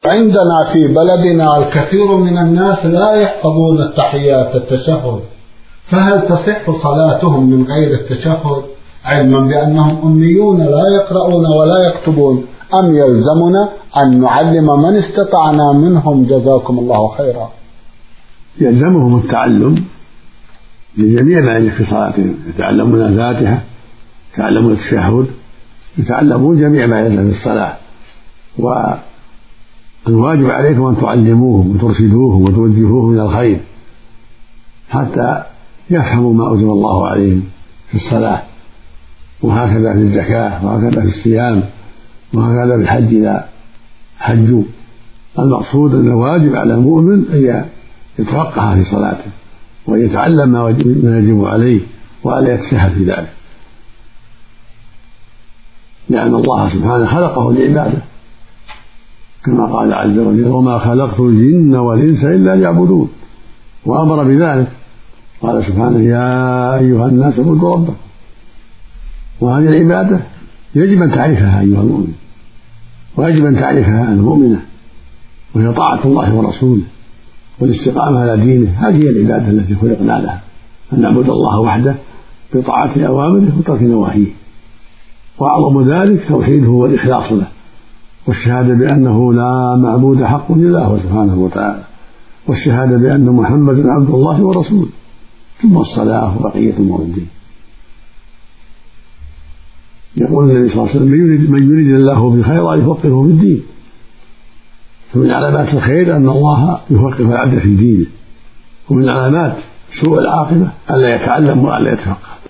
عندنا في بلدنا الكثير من الناس لا يحفظون التحيات التشهد، فهل تصح صلاتهم من غير التشهد علما بأنهم أميون لا يقرؤون ولا يكتبون، أم يلزمنا أن نعلم من استطعنا منهم جزاكم الله خيرا؟ يلزمهم التعلم لجميع ما يجب في صلاتهم، يتعلمون الفاتحة، يتعلمون التشهد، يتعلمون جميع ما يلزم في الصلاة، والواجب عليكم أن تعلموهم وترشدوهم وتوجهوهم إلى الخير حتى يفهموا ما أوجب الله عليهم في الصلاة، وهكذا في الزكاة، وهكذا في الصيام، وهكذا في الحج إذا حجوا. المقصود أن الواجب على المؤمن أن يتفقه في صلاته ويتعلم ما يجب عليه وألا يتسهل في ذلك، لأن الله سبحانه خلقه لعباده كما قال عز وجل: وما خلقت الجن والإنس إلا ليعبدون، وأمر بذلك قال سبحانه: يا أيها الناس اعبدوا ربكم. وهذه العبادة يجب أن تعرفها أيها المؤمن، ويجب أن تعرفها المؤمنة، وهي طاعة الله ورسوله والاستقامة على دينه. هذه هي العبادة التي خلقنا لها، أن نعبد الله وحده بطاعة أوامره وترك نواهيه، وأعظم ذلك توحيده والإخلاص له، والشهادة بأنه لا معبود حق إلا هو سبحانه وتعالى، والشهادة بأن محمدا عبد الله ورسوله، ثم الصلاة وبقية أمور الدين. يقول النبي صلى الله عليه وسلم: من يريد الله بخيرا يفقهه في الدين. فمن علامات الخير أن الله يفقه العبد في دينه، ومن علامات سوء العاقبة ألا يتعلم وألا يتفقه.